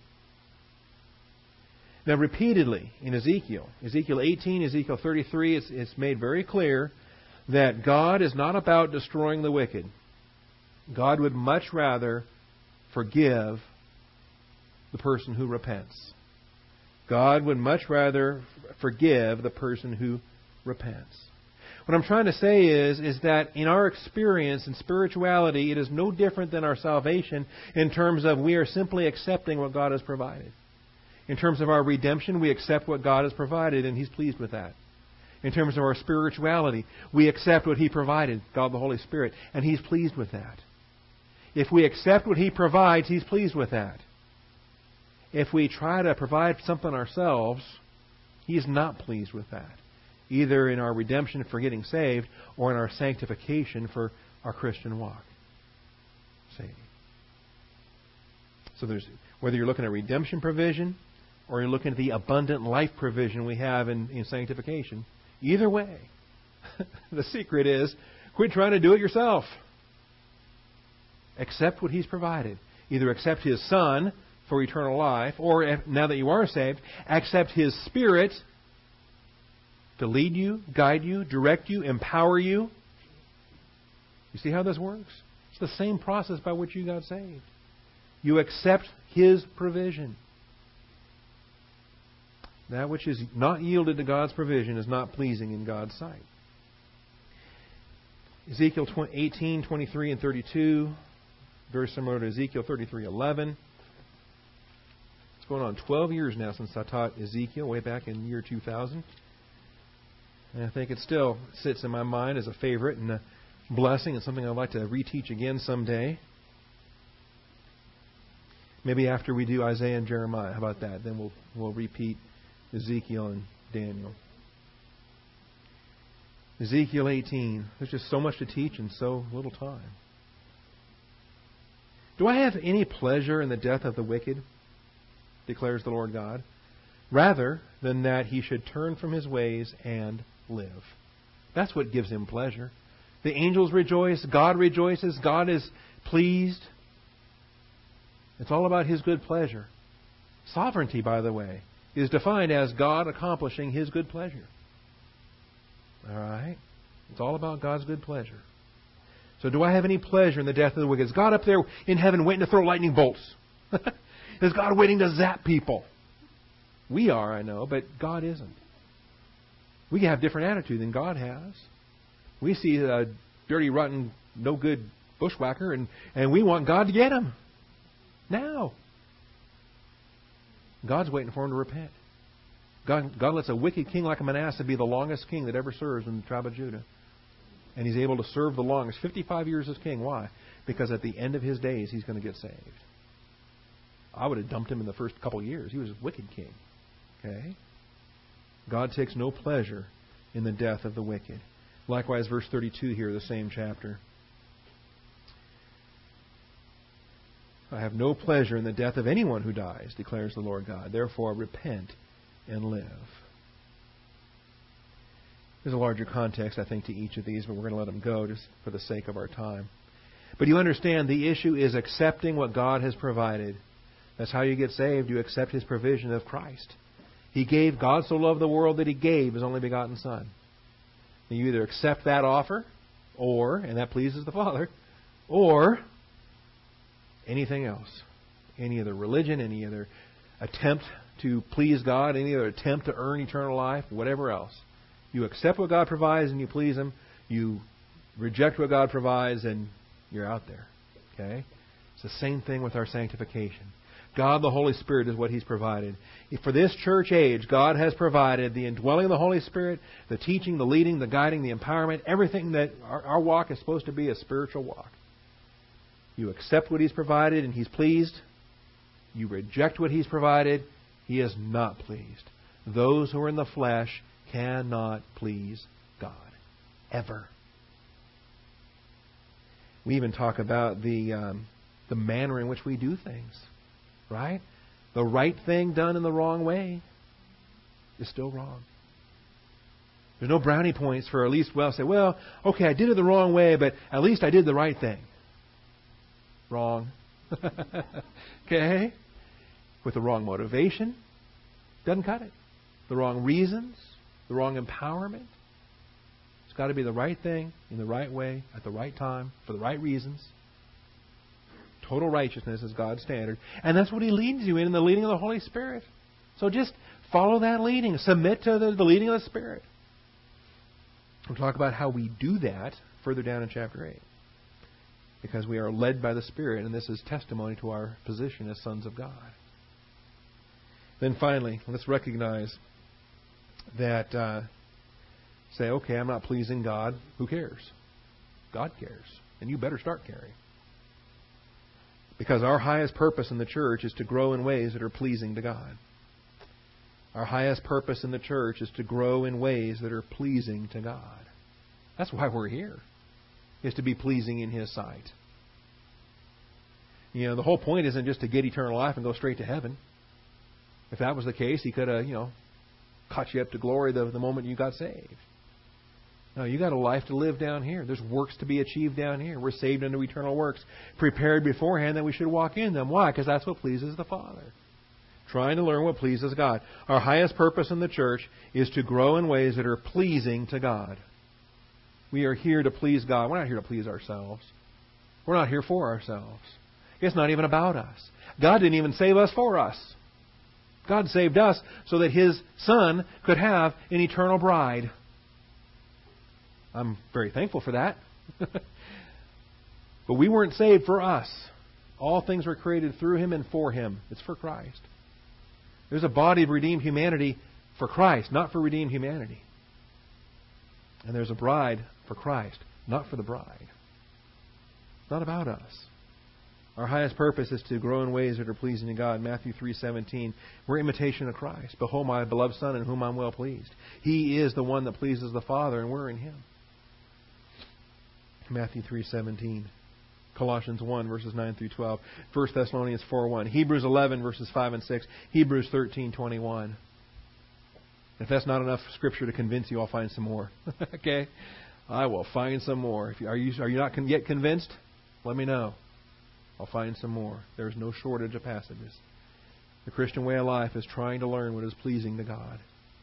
[SPEAKER 1] Now, repeatedly in Ezekiel 18, Ezekiel 33, it's made very clear that God is not about destroying the wicked. God would much rather forgive the person who repents. God would much rather forgive the person who repents. What I'm trying to say is that in our experience in spirituality, it is no different than our salvation in terms of we are simply accepting what God has provided. In terms of our redemption, we accept what God has provided, and He's pleased with that. In terms of our spirituality, we accept what He provided, God the Holy Spirit, and He's pleased with that. If we accept what He provides, He's pleased with that. If we try to provide something ourselves, He's not pleased with that. Either in our redemption for getting saved or in our sanctification for our Christian walk. See? So there's, whether you're looking at redemption provision or you're looking at the abundant life provision we have in sanctification, either way, The secret is, quit trying to do it yourself. Accept what He's provided. Either accept His Son for eternal life, or now that you are saved, accept His Spirit to lead you, guide you, direct you, empower you. You see how this works? It's the same process by which you got saved. You accept His provision. That which is not yielded to God's provision is not pleasing in God's sight. Ezekiel 18, 23, and 32, very similar to Ezekiel 33:11. It's going on 12 years now since I taught Ezekiel, way back in the year 2000. And I think it still sits in my mind as a favorite and a blessing and something I'd like to reteach again someday. Maybe after we do Isaiah and Jeremiah. How about that? Then we'll repeat Ezekiel and Daniel. Ezekiel 18. There's just so much to teach in so little time. Do I have any pleasure in the death of the wicked? Declares the Lord God. Rather than that he should turn from his ways and live. That's what gives Him pleasure. The angels rejoice. God rejoices. God is pleased. It's all about His good pleasure. Sovereignty, by the way, is defined as God accomplishing His good pleasure. All right? It's all about God's good pleasure. So do I have any pleasure in the death of the wicked? Is God up there in heaven waiting to throw lightning bolts? Is God waiting to zap people? We are, I know, but God isn't. We have a different attitude than God has. We see a dirty, rotten, no good bushwhacker, and we want God to get him. Now. God's waiting for him to repent. God lets a wicked king like Manasseh be the longest king that ever serves in the tribe of Judah. And he's able to serve the longest, 55 years as king. Why? Because at the end of his days, he's going to get saved. I would have dumped him in the first couple of years. He was a wicked king. Okay? God takes no pleasure in the death of the wicked. Likewise, verse 32 here, the same chapter. I have no pleasure in the death of anyone who dies, declares the Lord God. Therefore, repent and live. There's a larger context, I think, to each of these, but we're going to let them go just for the sake of our time. But you understand, the issue is accepting what God has provided. That's how you get saved. You accept His provision of Christ. He gave, God so loved the world that He gave His only begotten Son. And you either accept that offer, or, and that pleases the Father, or anything else. Any other religion, any other attempt to please God, any other attempt to earn eternal life, whatever else. You accept what God provides and you please Him. You reject what God provides and you're out there. Okay? It's the same thing with our sanctification. God, the Holy Spirit, is what He's provided. For this church age, God has provided the indwelling of the Holy Spirit, the teaching, the leading, the guiding, the empowerment, everything that our walk is supposed to be a spiritual walk. You accept what He's provided and He's pleased. You reject what He's provided, He is not pleased. Those who are in the flesh cannot please God. Ever. We even talk about the manner in which we do things. Right? The right thing done in the wrong way is still wrong. There's no brownie points for at least, say, okay, I did it the wrong way, but at least I did the right thing. Wrong. Okay? With the wrong motivation, doesn't cut it. The wrong reasons, the wrong empowerment. It's got to be the right thing, in the right way, at the right time, for the right reasons. Total righteousness is God's standard. And that's what He leads you in the leading of the Holy Spirit. So just follow that leading. Submit to the leading of the Spirit. We'll talk about how we do that further down in chapter 8. Because we are led by the Spirit, and this is testimony to our position as sons of God. Then finally, let's recognize that, say, okay, I'm not pleasing God. Who cares? God cares. And you better start caring. Because our highest purpose in the church is to grow in ways that are pleasing to God. Our highest purpose in the church is to grow in ways that are pleasing to God. That's why we're here, is to be pleasing in His sight. You know, the whole point isn't just to get eternal life and go straight to heaven. If that was the case, He could have, caught you up to glory the moment you got saved. No, you got a life to live down here. There's works to be achieved down here. We're saved unto eternal works, prepared beforehand that we should walk in them. Why? Because that's what pleases the Father. Trying to learn what pleases God. Our highest purpose in the church is to grow in ways that are pleasing to God. We are here to please God. We're not here to please ourselves. We're not here for ourselves. It's not even about us. God didn't even save us for us. God saved us so that His Son could have an eternal bride. I'm very thankful for that. But we weren't saved for us. All things were created through Him and for Him. It's for Christ. There's a body of redeemed humanity for Christ, not for redeemed humanity. And there's a bride for Christ, not for the bride. It's not about us. Our highest purpose is to grow in ways that are pleasing to God. Matthew 3:17, we're imitation of Christ. Behold my beloved Son in whom I'm well pleased. He is the one that pleases the Father, and we're in Him. Matthew 3:17. Colossians 1, verses 9 through 12. 1 Thessalonians 4:1. Hebrews 11, verses 5 and 6. Hebrews 13:21. If that's not enough Scripture to convince you, I'll find some more. Okay? I will find some more. Are you not yet convinced? Let me know. I'll find some more. There's no shortage of passages. The Christian way of life is trying to learn what is pleasing to God.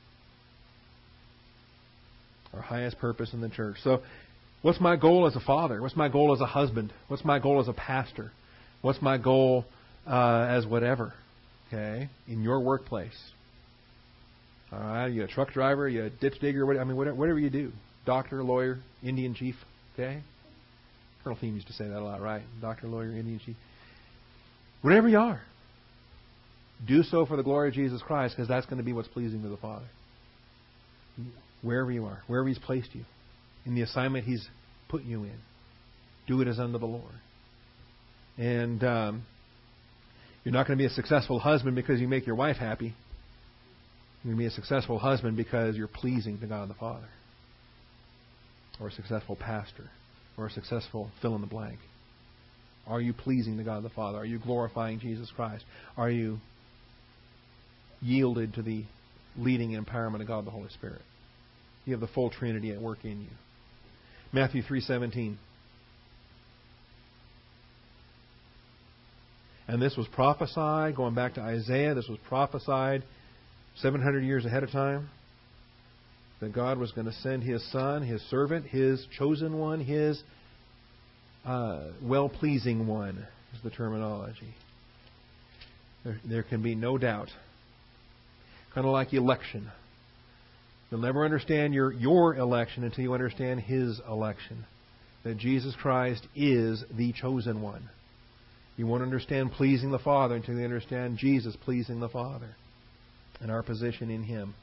[SPEAKER 1] Our highest purpose in the church. So, what's my goal as a father? What's my goal as a husband? What's my goal as a pastor? What's my goal as whatever? Okay? In your workplace. All right? You a truck driver? You a ditch digger? Whatever you do. Doctor, lawyer, Indian chief. Okay? Colonel Thiem used to say that a lot, right? Doctor, lawyer, Indian chief. Whatever you are, do so for the glory of Jesus Christ, because that's going to be what's pleasing to the Father. Wherever you are, wherever He's placed you, in the assignment He's put you in, do it as unto the Lord. And you're not going to be a successful husband because you make your wife happy. You're going to be a successful husband because you're pleasing to God the Father. Or a successful pastor. Or a successful fill in the blank. Are you pleasing to God the Father? Are you glorifying Jesus Christ? Are you yielded to the leading and empowerment of God the Holy Spirit? You have the full Trinity at work in you. Matthew 3:17. And this was prophesied, going back to Isaiah, this was prophesied 700 years ahead of time, that God was going to send His Son, His servant, His chosen one, His well-pleasing one, is the terminology. There can be no doubt. Kind of like election. You'll never understand your election until you understand His election. That Jesus Christ is the chosen one. You won't understand pleasing the Father until you understand Jesus pleasing the Father and our position in Him.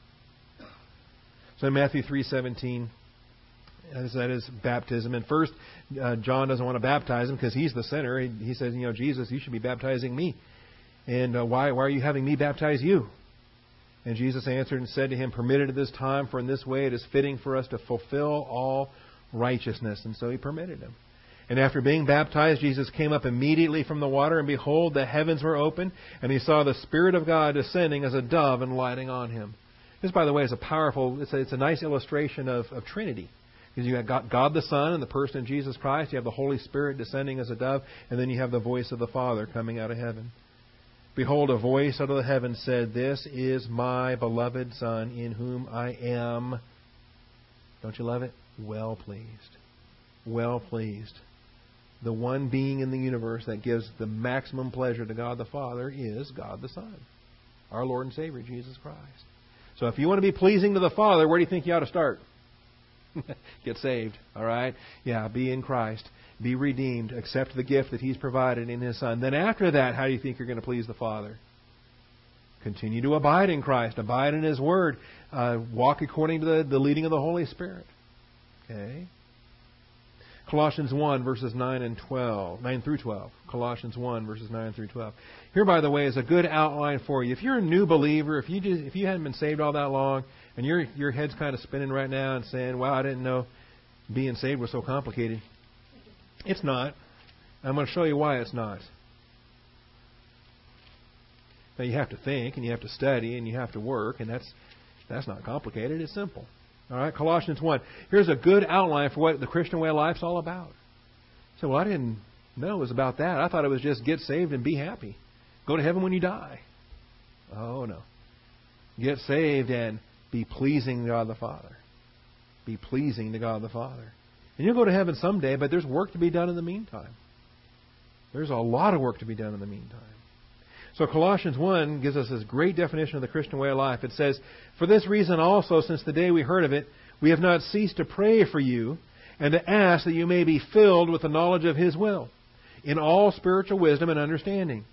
[SPEAKER 1] So in Matthew 3:17, that is baptism. And first, John doesn't want to baptize him because he's the sinner. He says, Jesus, you should be baptizing me. And why are you having me baptize you? And Jesus answered and said to him, permitted at this time, for in this way it is fitting for us to fulfill all righteousness. And so He permitted him. And after being baptized, Jesus came up immediately from the water, and behold, the heavens were open, and He saw the Spirit of God descending as a dove and lighting on Him. This, by the way, is it's a nice illustration of Trinity. Because you have God the Son and the person of Jesus Christ. You have the Holy Spirit descending as a dove. And then you have the voice of the Father coming out of heaven. Behold, a voice out of the heavens said, this is my beloved Son in whom I am, don't you love it? Well pleased. Well pleased. The one being in the universe that gives the maximum pleasure to God the Father is God the Son. Our Lord and Savior, Jesus Christ. So if you want to be pleasing to the Father, where do you think you ought to start? Get saved, all right? Yeah, be in Christ. Be redeemed. Accept the gift that He's provided in His Son. Then after that, how do you think you're going to please the Father? Continue to abide in Christ. Abide in His Word. Walk according to the leading of the Holy Spirit. Okay? Colossians 1, verses 9 through 12. Colossians 1, verses 9 through 12. Here, by the way, is a good outline for you. If you're a new believer, if you hadn't been saved all that long, and your head's kind of spinning right now and saying, wow, I didn't know being saved was so complicated. It's not. I'm going to show you why it's not. Now, you have to think, and you have to study, and you have to work, and that's not complicated. It's simple. All right, Colossians 1. Here's a good outline for what the Christian way of life's all about. So, well, I didn't know it was about that. I thought it was just get saved and be happy. Go to heaven when you die. Oh, no. Get saved and be pleasing to God the Father. Be pleasing to God the Father. And you'll go to heaven someday, but there's work to be done in the meantime. There's a lot of work to be done in the meantime. So Colossians 1 gives us this great definition of the Christian way of life. It says, "For this reason also, since the day we heard of it, we have not ceased to pray for you and to ask that you may be filled with the knowledge of His will, in all spiritual wisdom and understanding."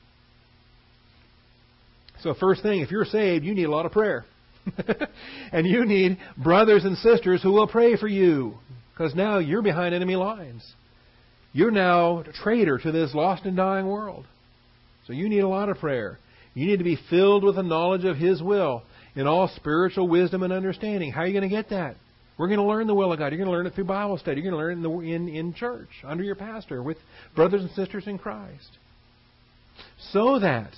[SPEAKER 1] So first thing, if you're saved, you need a lot of prayer. And you need brothers and sisters who will pray for you. Because now you're behind enemy lines. You're now a traitor to this lost and dying world. So you need a lot of prayer. You need to be filled with the knowledge of His will in all spiritual wisdom and understanding. How are you going to get that? We're going to learn the will of God. You're going to learn it through Bible study. You're going to learn it in church, under your pastor, with brothers and sisters in Christ. So that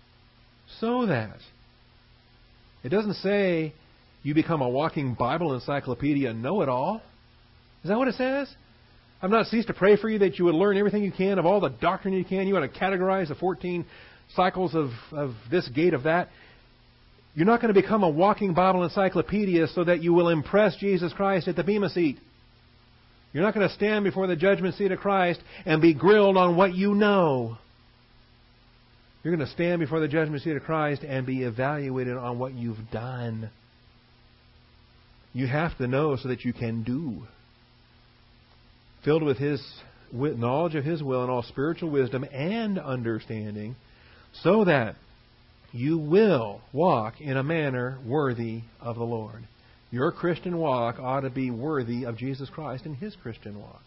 [SPEAKER 1] it doesn't say you become a walking Bible encyclopedia know-it-all. Is that what it says? I've not ceased to pray for you that you would learn everything you can of all the doctrine you can. You want to categorize the 14 cycles of this gate of that. You're not going to become a walking Bible encyclopedia so that you will impress Jesus Christ at the Bema seat. You're not going to stand before the judgment seat of Christ and be grilled on what you know. You're going to stand before the judgment seat of Christ and be evaluated on what you've done. You have to know so that you can do. Filled with knowledge of His will and all spiritual wisdom and understanding, so that you will walk in a manner worthy of the Lord. Your Christian walk ought to be worthy of Jesus Christ in His Christian walk.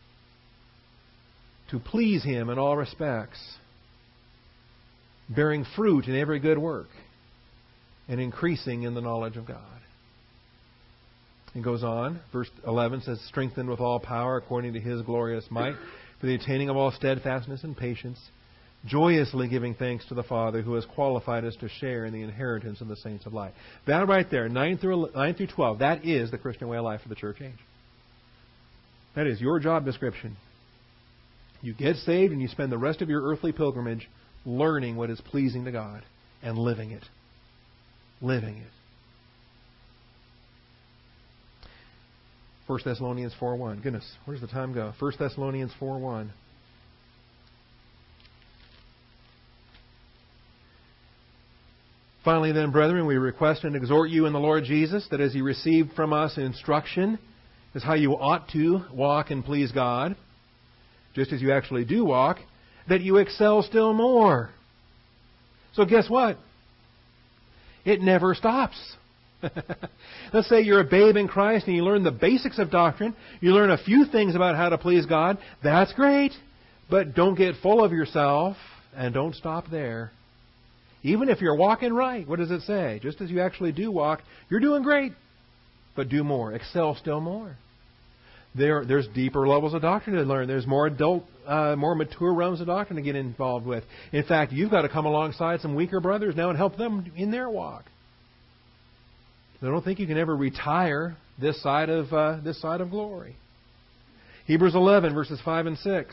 [SPEAKER 1] To please Him in all respects, bearing fruit in every good work, and increasing in the knowledge of God. It goes on, verse 11 says, "Strengthened with all power according to His glorious might, for the attaining of all steadfastness and patience, joyously giving thanks to the Father who has qualified us to share in the inheritance of the saints of light." That right there, 9 through 12, that is the Christian way of life for the church age. That is your job description. You get saved and you spend the rest of your earthly pilgrimage learning what is pleasing to God and living it. Living it. 1 Thessalonians 4:1. Goodness, where's the time go? 1 Thessalonians 4:1. "Finally then, brethren, we request and exhort you in the Lord Jesus, that as you received from us instruction as how you ought to walk and please God, just as you actually do walk, that you excel still more." So guess what? It never stops. Let's say you're a babe in Christ and you learn the basics of doctrine. You learn a few things about how to please God. That's great. But don't get full of yourself and don't stop there. Even if you're walking right, what does it say? Just as you actually do walk, you're doing great. But do more. Excel still more. There's deeper levels of doctrine to learn. There's more adult, more mature realms of doctrine to get involved with. In fact, you've got to come alongside some weaker brothers now and help them in their walk. I don't think you can ever retire this side of glory. Hebrews 11, verses 5 and 6.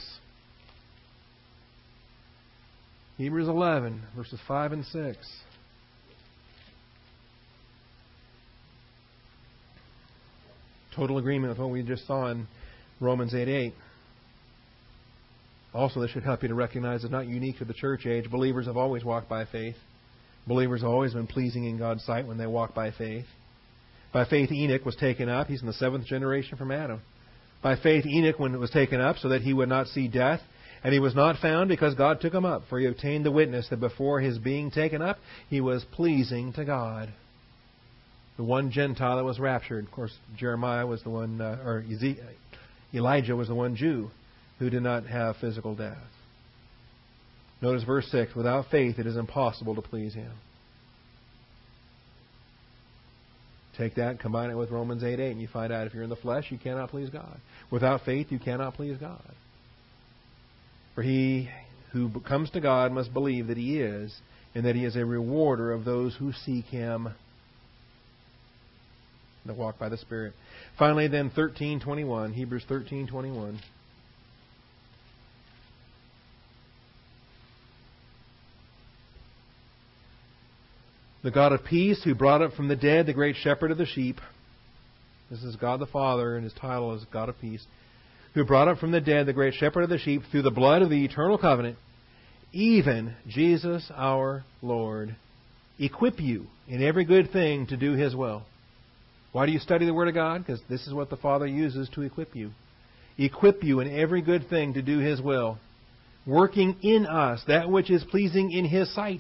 [SPEAKER 1] Hebrews 11, verses 5 and 6. Total agreement with what we just saw in Romans 8:8. Also, this should help you to recognize it's not unique to the church age. Believers have always walked by faith. Believers have always been pleasing in God's sight when they walk by faith. By faith, Enoch was taken up. He's in the 7th generation from Adam. By faith, Enoch was taken up so that he would not see death. And he was not found because God took him up. For he obtained the witness that before his being taken up, he was pleasing to God. The one Gentile that was raptured. Of course, Jeremiah was the one, Elijah was the one Jew who did not have physical death. Notice verse 6. "Without faith it is impossible to please Him." Take that and combine it with Romans 8:8, and you find out if you're in the flesh, you cannot please God. Without faith, you cannot please God. For he who comes to God must believe that He is, and that He is a rewarder of those who seek Him. to walk by the Spirit. Finally, then, 13:21, Hebrews 13:21. The God of peace, who brought up from the dead the great shepherd of the sheep. This is God the Father, and His title is God of peace. Who brought up from the dead the great shepherd of the sheep through the blood of the eternal covenant, even Jesus our Lord, equip you in every good thing to do His will. Why do you study the Word of God? Because this is what the Father uses to equip you. Equip you in every good thing to do His will, working in us that which is pleasing in His sight.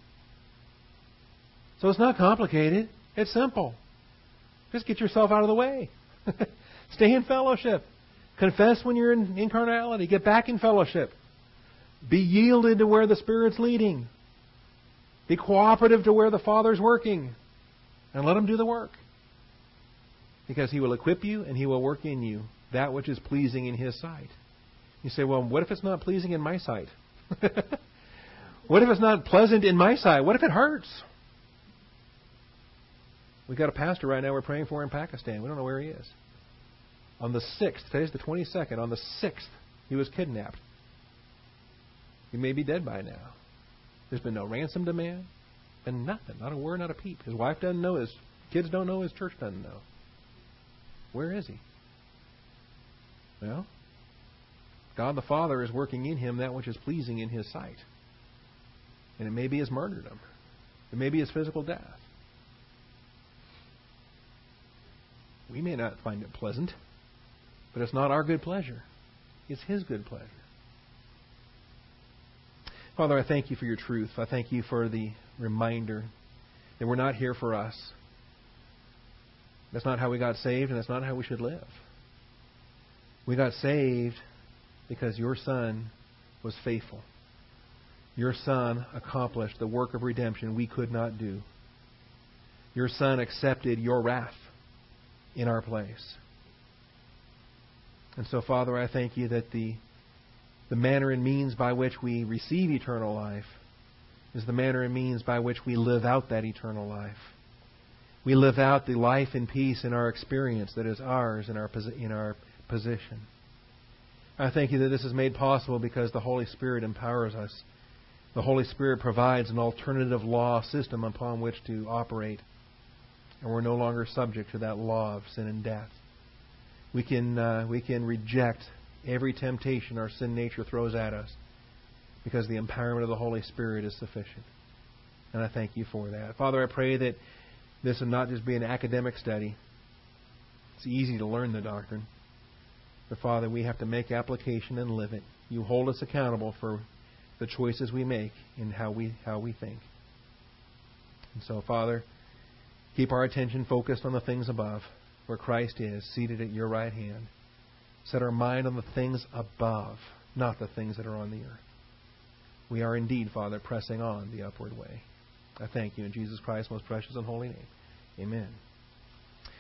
[SPEAKER 1] So it's not complicated. It's simple. Just get yourself out of the way. Stay in fellowship. Confess when you're in carnality. Get back in fellowship. Be yielded to where the Spirit's leading. Be cooperative to where the Father's working. And let Him do the work. Because He will equip you and He will work in you that which is pleasing in His sight. You say, well, what if it's not pleasing in my sight? What if it's not pleasant in my sight? What if it hurts? We've got a pastor right now we're praying for in Pakistan. We don't know where he is. On the 6th, today's the 22nd, on the 6th, he was kidnapped. He may be dead by now. There's been no ransom demand, and nothing. Not a word, not a peep. His wife doesn't know, his kids don't know, his church doesn't know. Where is he? Well, God the Father is working in him that which is pleasing in His sight. And it may be his martyrdom. It may be his physical death. We may not find it pleasant, but it's not our good pleasure. It's His good pleasure. Father, I thank You for Your truth. I thank You for the reminder that we're not here for us. That's not how we got saved, and that's not how we should live. We got saved because Your Son was faithful. Your Son accomplished the work of redemption we could not do. Your Son accepted Your wrath in our place. And so, Father, I thank You that the manner and means by which we receive eternal life is the manner and means by which we live out that eternal life. We live out the life and peace in our experience that is ours in our position. I thank You that this is made possible because the Holy Spirit empowers us. The Holy Spirit provides an alternative law system upon which to operate. And we're no longer subject to that law of sin and death. We can reject every temptation our sin nature throws at us because the empowerment of the Holy Spirit is sufficient. And I thank You for that. Father, I pray that this will not just be an academic study. It's easy to learn the doctrine. But Father, we have to make application and live it. You hold us accountable for the choices we make in how we think. And so, Father, keep our attention focused on the things above, where Christ is, seated at Your right hand. Set our mind on the things above, not the things that are on the earth. We are indeed, Father, pressing on the upward way. I thank You in Jesus Christ's most precious and holy name. Amen.